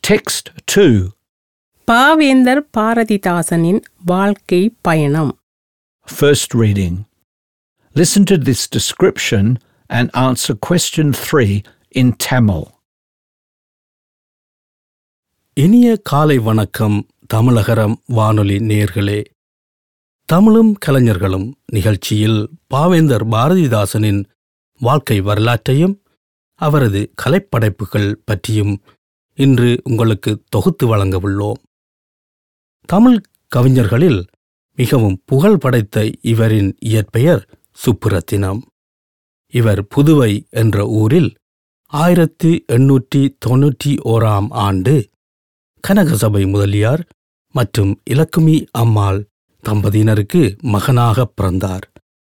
Text 2. பாவேந்தர் பாரதிதாசனின் வாழ்க்கை பயணம். First reading. Listen to this description and answer question 3 in Tamil. இனிய காலை வணக்கம் தமிழகரம் வானொலி நேயர்களே. தமிழும் கலைஞர்களும் நிகழ்ச்சியில் பாவேந்தர் பாரதிதாசனின் வாழ்க்கை வரலாற்றையும் அவரது கலைப்படைப்புகள் பற்றியும் இன்று உங்களுக்கு தொகுத்து வழங்க உள்ளோம். தமிழ் கவிஞர்களில் மிகவும் புகழ் படைத்த இவரின் இயற்பெயர் சுப்புரத்தினம். இவர் புதுவை என்ற ஊரில் 1891 ஆண்டு கனகசபை முதலியார் மற்றும் இலக்குமி அம்மாள் தம்பதியினருக்கு மகனாக பிறந்தார்.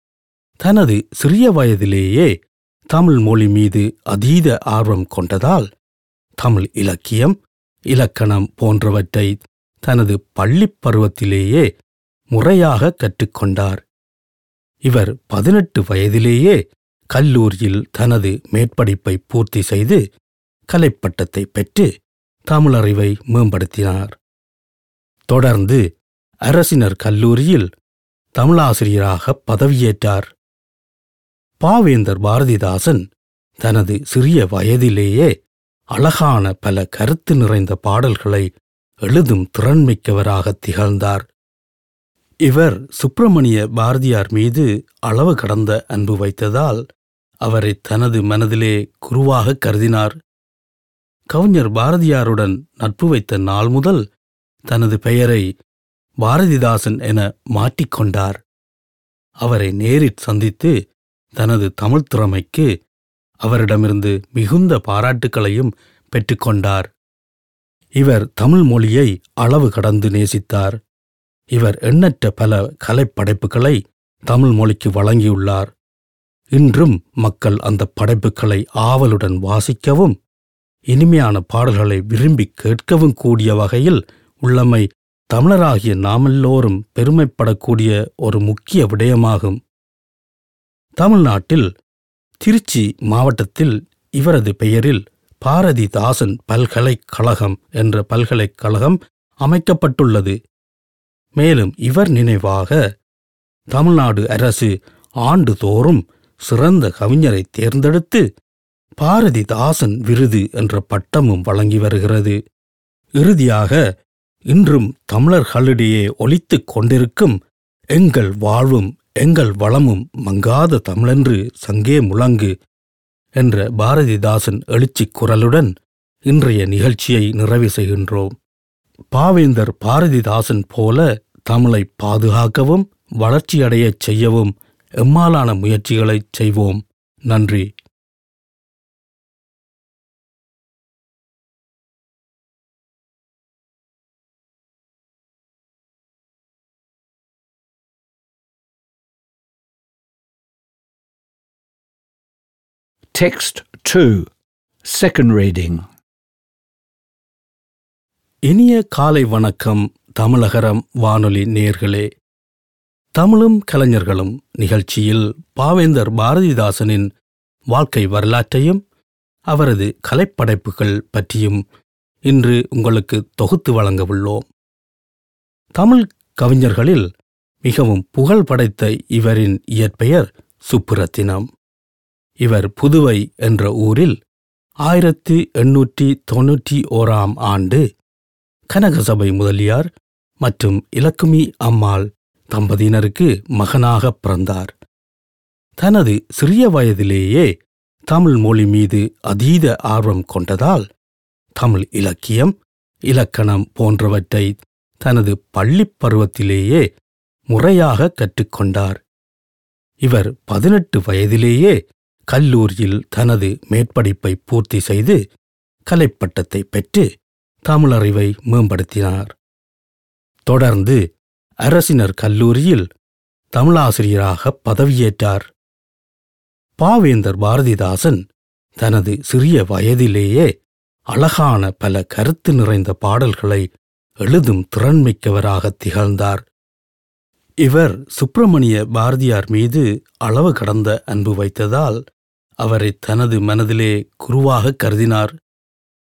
தனது சிறிய வயதிலேயே தமிழ் மொழி மீது அதீத ஆர்வம் கொண்டதால் தமிழ் இலக்கியம், இலக்கணம் போன்றவற்றை தனது பள்ளிப் பருவத்திலேயே முறையாக கற்றுக்கொண்டார். இவர் 18 வயதிலேயே கல்லூரியில் தனது மேற்படிப்பை பூர்த்தி செய்து கலைப்பட்டத்தை பெற்று தமிழறிவை மேம்படுத்தினார். தொடர்ந்து அரசினர் கல்லூரியில் தமிழாசிரியராக பதவியேற்றார். பாவேந்தர் பாரதிதாசன் தனது சிறிய வயதிலேயே அழகான பல கருத்து நிறைந்த பாடல்களை எழுதும் திறன்மிக்கவராக திகழ்ந்தார். இவர் சுப்பிரமணிய பாரதியார் மீது அளவு கடந்த அன்பு வைத்ததால் அவரை தனது மனதிலே குருவாக கருதினார். கவிஞர் பாரதியாருடன் நட்பு வைத்த நாள் முதல் தனது பெயரை பாரதிதாசன் என மாற்றிக்கொண்டார். அவரை நேரில் சந்தித்து தனது தமிழ் திறமைக்கு அவரிடமிருந்து மிகுந்த பாராட்டுக்களையும் பெற்றுக்கொண்டார். இவர் தமிழ் மொழியை அளவு கடந்து நேசித்தார். இவர் எண்ணற்ற பல கலைப்படைப்புகளை தமிழ் மொழிக்கு வழங்கியுள்ளார். இன்றும் மக்கள் அந்த படைப்புகளை ஆவலுடன் வாசிக்கவும் இனிமையான பாடல்களை விரும்பி கேட்கவும் கூடிய வகையில் உள்ளமை தமிழராகிய நாமெல்லோரும் பெருமைப்படக்கூடிய ஒரு முக்கிய விடயமாகும். தமிழ்நாட்டில் திருச்சி மாவட்டத்தில் இவரது பெயரில் பாரதிதாசன் பல்கலைக்கழகம் என்ற பல்கலைக்கழகம் அமைக்கப்பட்டுள்ளது. மேலும் இவர் நினைவாக தமிழ்நாடு அரசு ஆண்டுதோறும் சிறந்த கவிஞரை தேர்ந்தெடுத்து பாரதிதாசன் விருது என்ற பட்டமும் வழங்கி வருகிறது. இறுதியாக இன்றும் தமிழர்களிடையே ஒலித்துக் கொண்டிருக்கும் எங்கள் வாழ்வும் எங்கள் வளமும் மங்காத தமிழென்று சங்கே முழங்கு என்ற பாரதிதாசன் எழுச்சிக் குரலுடன் இன்றைய நிகழ்ச்சியை நிறைவு செய்கின்றோம். பாவேந்தர் பாரதிதாசன் போல தமிழை பாதுகாக்கவும் வளர்ச்சியடையச் செய்யவும் எம்மாலான முயற்சிகளைச் செய்வோம். நன்றி. Text 2. Second reading. இனிய காலை வணக்கம் தமிழகரம் வானொலி நேயர்களே. தமிழும் கலைஞர்களும் நிகழ்ச்சியில் பாவேந்தர் பாரதிதாசனின் வாழ்க்கை வரலாற்றையும் அவரது கலைப்படைப்புகள் பற்றியும் இன்று உங்களுக்கு தொகுத்து வழங்க உள்ளோம். தமிழ் கவிஞர்களில் மிகவும் புகழ் படைத்த இவரின் இயற்பெயர் சுப்புரத்தினம். இவர் புதுவை என்ற ஊரில் 1891 ஆண்டு கனகசபை முதலியார் மற்றும் இலக்குமி அம்மாள் தம்பதியினருக்கு மகனாக பிறந்தார். தனது சிறிய வயதிலேயே தமிழ் மொழி மீது அதீத ஆர்வம் கொண்டதால் தமிழ் இலக்கியம், இலக்கணம் போன்றவற்றை தனது பள்ளிப் பருவத்திலேயே முறையாக கற்றுக்கொண்டார். இவர் 18 வயதிலேயே கல்லூரியில் தனது மேற்படிப்பை பூர்த்தி செய்து கலைப்பட்டத்தை பெற்று தமிழறிவை மேம்படுத்தினார். தொடர்ந்து அரசினர் கல்லூரியில் தமிழாசிரியராக பதவியேற்றார். பாவேந்தர் பாரதிதாசன் தனது சிறிய வயதிலேயே அழகான பல கருத்து நிறைந்த பாடல்களை எழுதும் திறன்மிக்கவராக திகழ்ந்தார். இவர் சுப்பிரமணிய பாரதியார் மீது அளவு கடந்த அன்பு வைத்ததால் அவரை தனது மனதிலே குருவாக கருதினார்.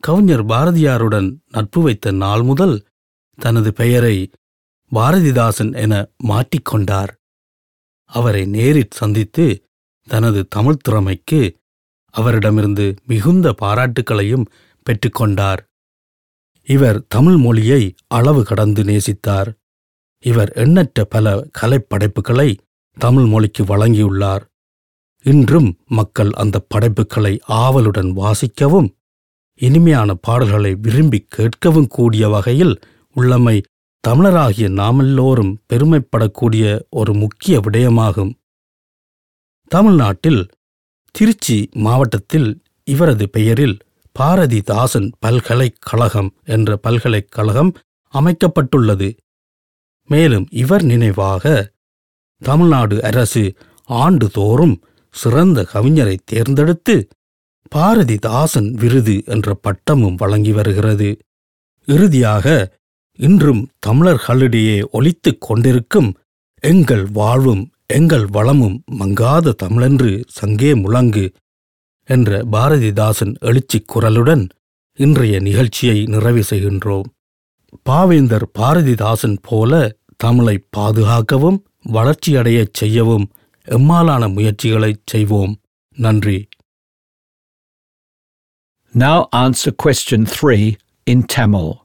கவிஞர் பாரதியாருடன் நட்பு வைத்த நாள் முதல் தனது பெயரை பாரதிதாசன் என மாற்றிக்கொண்டார். அவரை நேரில் சந்தித்து தனது தமிழ்த் திறமைக்கு அவரிடமிருந்து மிகுந்த பாராட்டுக்களையும் பெற்றுக்கொண்டார். இவர் தமிழ் மொழியை அளவு கடந்து நேசித்தார். இவர் எண்ணற்ற பல கலைப்படைப்புகளை தமிழ் மொழிக்கு வழங்கியுள்ளார். இன்றும் மக்கள் அந்த படைப்புகளை ஆவலுடன் வாசிக்கவும் இனிமையான பாடல்களை விரும்பி கேட்கவும் கூடிய வகையில் உள்ளமை தமிழராகிய நாமெல்லோரும் பெருமைப்படக்கூடிய ஒரு முக்கிய விடயமாகும். தமிழ்நாட்டில் திருச்சி மாவட்டத்தில் இவரது பெயரில் பாரதிதாசன் பல்கலைக்கழகம் என்ற பல்கலைக்கழகம் அமைக்கப்பட்டுள்ளது. மேலும் இவர் நினைவாக தமிழ்நாடு அரசு ஆண்டுதோறும் சிறந்த கவிஞரை தேர்ந்தெடுத்து பாரதிதாசன் விருது என்ற பட்டமும் வழங்கி வருகிறது. இறுதியாக இன்றும் தமிழர்களிடையே ஒலித்துக் கொண்டிருக்கும் எங்கள் வாழ்வும் எங்கள் வளமும் மங்காத தமிழென்று சங்கே முழங்கு என்ற பாரதிதாசன் எழுச்சிக் குரலுடன் இன்றைய நிகழ்ச்சியை நிறைவு செய்கின்றோம். பாவேந்தர் பாரதிதாசன் போல தமிழை பாதுகாக்கவும் வளர்ச்சியடையச் செய்யவும் எம்மாலான முயற்சிகளைச் செய்வோம். நன்றி. Now answer question 3 in Tamil.